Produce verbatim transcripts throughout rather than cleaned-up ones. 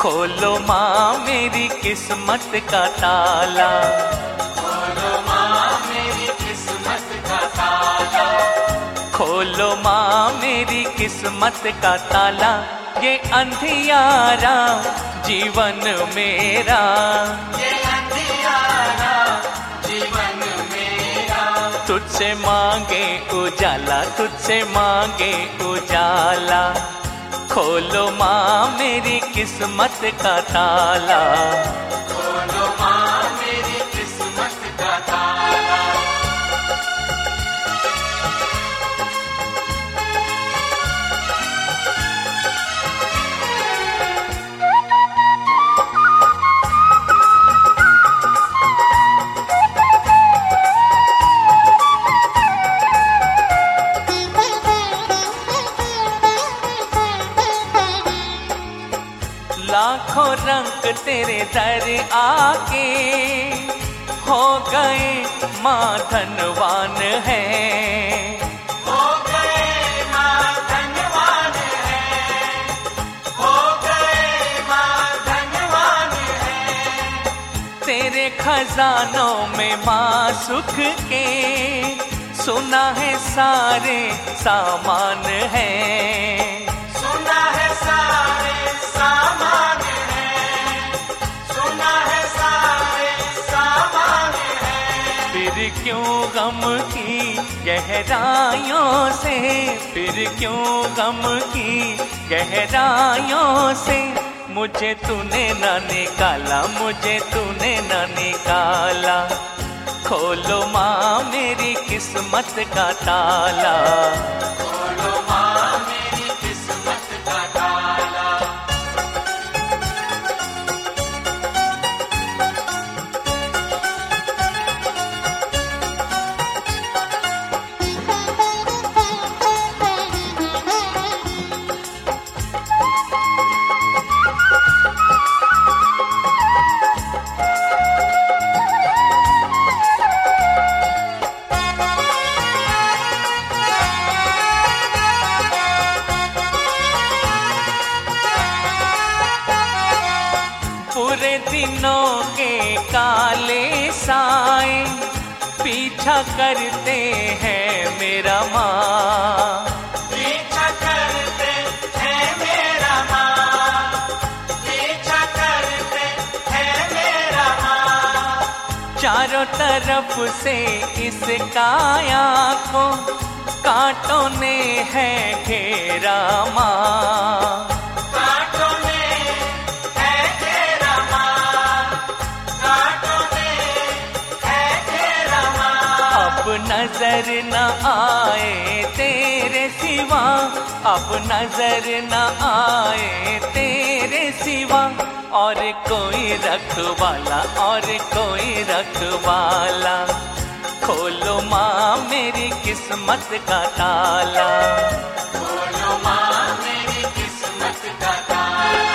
खोलो माँ मेरी किस्मत का ताला, खोलो माँ मेरी किस्मत का ताला, खोलो माँ मेरी किस्मत का ताला। ये अंधियारा जीवन मेरा, ये अंधियारा जीवन मेरा, तुझसे मांगे उजाला, तुझसे मांगे उजाला। खोलो माँ मेरी किस्मत का ताला, खोलो माँ मेरी किस्मत का ताला। लाखों रंग तेरे दर आके हो गए माँ धनवान है, हो गए माँ धनवान है, हो गए माँ धनवान है। तेरे खजानों में माँ सुख के सुना है सारे सामान है, सुना है सारे सामान है, सुना है सारे सामान है। फिर क्यों गम की गहराइयों से, फिर क्यों गम की गहराइयों से मुझे तूने न निकाला, मुझे तूने न निकाला। खोलो माँ मेरी किस्मत का ताला, खोलो माँ मेरी किस्मत का ताला। पूरे दिनों के काले साए पीछा करते हैं मेरा माँ, पीछा करते हैं मेरा माँ, पीछा करते हैं मेरा माँ। चारों तरफ से इस काया को कांटों ने है घेरा माँ, कांटों ने है घेरा माँ, कांटों ने है घेरा माँ। अब नजर न आए तेरे सिवा, अब नजर न आए तेरे सिवा, और कोई रखवाला, और कोई रखवाला। खोलो माँ मेरी किस्मत का ताला, खोलो माँ मेरी किस्मत का ताला।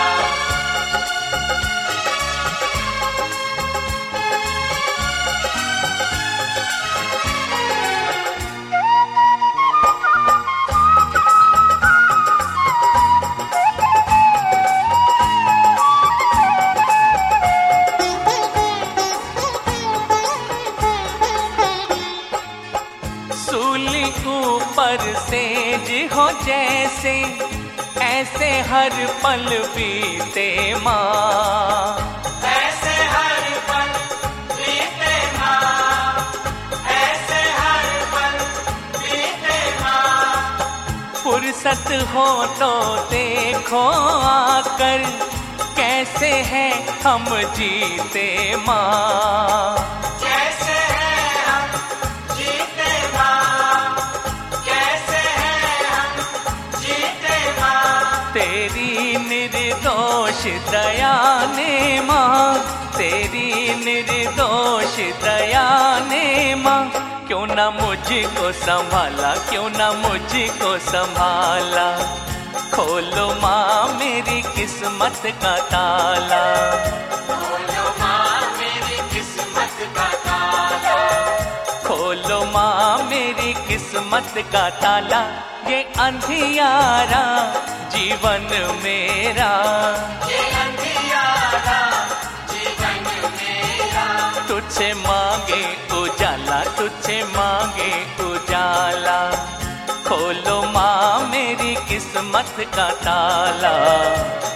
सूली ऊपर सेज हो जैसे, ऐसे हर पल बीते माँ, ऐसे हर पल बीते माँ, ऐसे हर पल बीते माँ। फुर्सत हो तो देखो आकर कैसे हैं हम जीते माँ, कैसे हैं हम जीते माँ, कैसे हैं हम जीते माँ। तेरी निर्दोष दया ने माँ, तेरी निर्दोष दया ने माँ, क्यों ना मुझको संभाला, क्यों ना मुझको संभाला। खोलो माँ मेरी किस्मत का ताला, खोलो माँ मेरी किस्मत का ताला, खोलो माँ मेरी किस्मत का ताला। ये अंधियारा जीवन मेरा, ये अंधियारा तुझे मांगे उजाला, तुझे मांगे उजाला। खोलो माँ मेरी किस्मत का ताला।